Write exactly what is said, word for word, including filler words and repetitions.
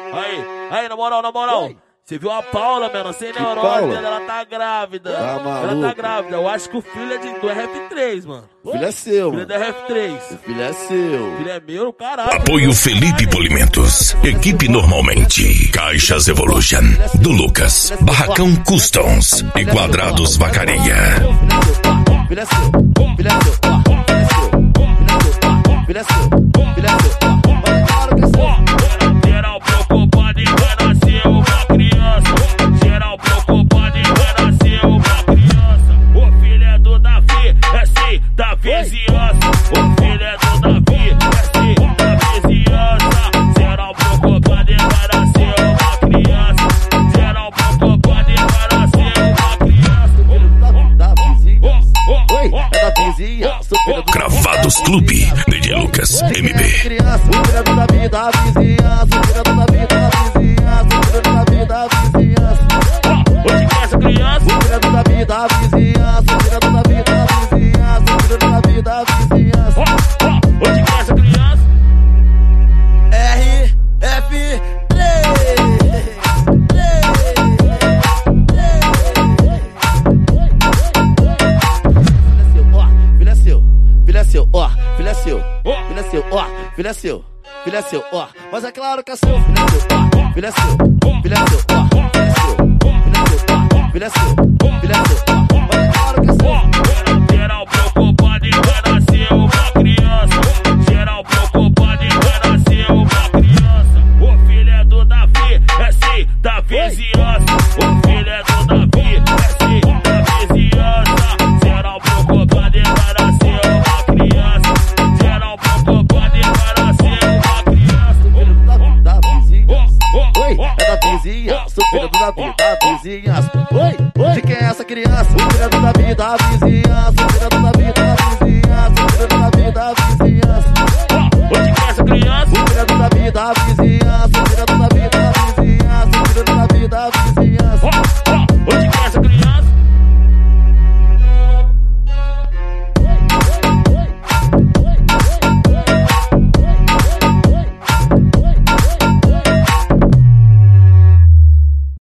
Aí, aí, na moral, na moral. Você viu a Paula, mano? Sem neurônio, ela tá grávida. Tá maluco? Ela tá grávida. Eu acho que o filho é de, do R F três, mano. O filho é seu, O filho é mano. da R F três. O filho é seu. O filho é meu, caralho. Apoio Felipe Polimentos. Equipe Normalmente. Caixas Evolution. Do Lucas. Barracão Customs. E Quadrados Vacaria. Filho é seu. Filho é seu. Filho é seu. Filho é seu. Filho é seu. Claro que é seu. Geral preocupado e vai nascer uma criança. Geral preocupado e vai nascer uma criança. O filho é do Davi, é sim, da vizinhança. O filho é do Davi, é sim, da vizinhança. Geral preocupado e vai nascer uma criança. Geral preocupado e vai nascer uma criança. Da vizinhança. Oi, é da vizinhança. Cravados Clube. D J Lucas M B. Criança, o filho é do Davi da vizinhança. O filho é do Davi da vizinhança. O filho é do Davi da vizinhança. Onde que é essa criança? O filho é do Davi da vizinhança. O filho é do Davi da vizinhança. O filho é do Davi da vizinhança. Onde que é essa criança? R F Filho é seu, filho é seu, ó, filho é seu, filho é seu, ó, filho é seu, filho é seu, ó, mas é claro que é seu, filho é seu, ó, filho é seu, filho é seu, ó, filho é seu, filho é seu, filho é seu, ó, mas é claro que é seu. Geral preocupado e vai nascer uma criança. Geral preocupado e vai nascer uma criança. O filho é do Davi, é sim, da vizinhança. O filho é do Davi, é sim, da vizinhança. Geral preocupado e vai nascer uma criança. Geral preocupado e vai nascer uma criança. Filho do Davi da vizinhança. Oi, é da vizinhança. O filho do Davi da vizinhança. Oi, oi, de quem é essa criança? O filho é do Davi da vizinhança. O filho é do Davi da vizinhança. O filho é do Davi da vizinhança. Onde que é essa criança? O filho é do Davi da vizinhança.